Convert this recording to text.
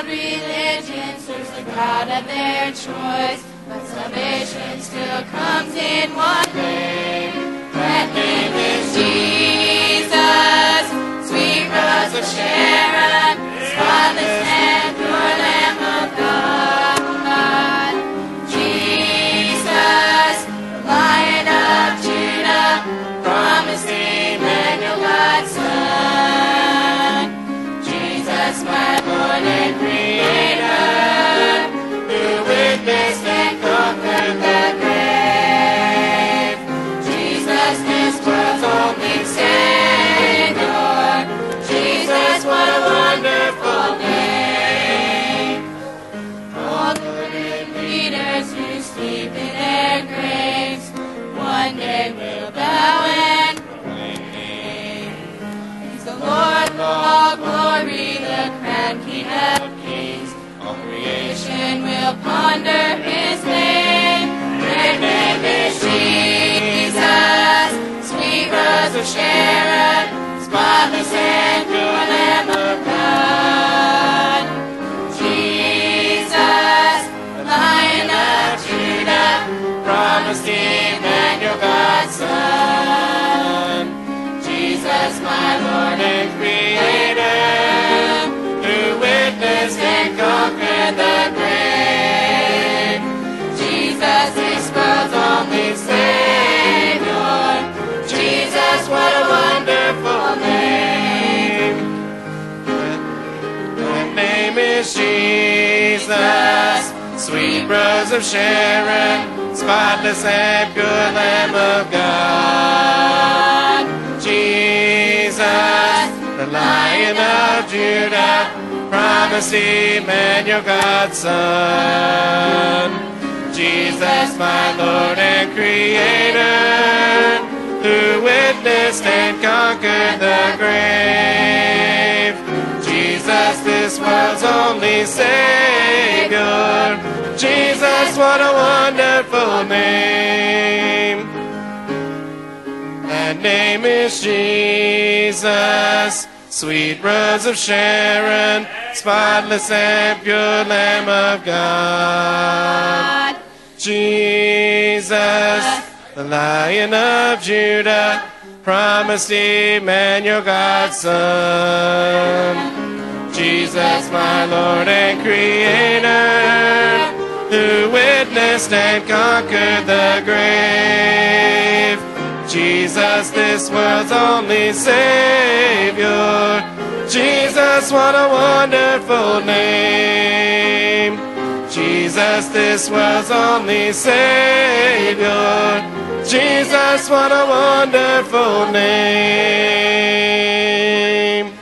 world religions lose the God of their choice, but salvation still comes in one name. That name is Jesus, sweet rose of Sharon, spotless and pure Lamb of God. Jesus, the Lion of Judah, promised Emmanuel, God's Son. Jesus, my Lord and Creator, who witnessed and conquered the grave. Jesus, this world's only Savior. Jesus, what a wonderful name. All the living leaders who sleep in their graves one day will bow and proclaim. He's the Lord of all glory, the crowned King of kings. All creation will ponder his name. Their name is Jesus, sweet rose of Sharon, spotless and pure Lamb of God. Jesus, the Lion of Judah, promised Emmanuel, God's Son. Jesus, my Lord and Creator, who witnessed and conquered the grave. Jesus, this world's only Savior. Jesus, what a wonderful name. That name is Jesus, sweet rose of Sharon, spotless and pure Lamb of God. Jesus, the Lion of Judah, promised Emmanuel, God's Son. Jesus, my Lord and Creator, who witnessed and conquered the grave. Jesus, this world's only Savior. Jesus, what a wonderful name. That name is Jesus, sweet rose of Sharon, spotless and pure Lamb of God. Jesus, the Lion of Judah, promised Emmanuel, God's Son. Jesus, my Lord and Creator, who witnessed and conquered the grave. Jesus, this world's only Savior. Jesus, what a wonderful name. Jesus, this world's only Savior. Jesus, what a wonderful name.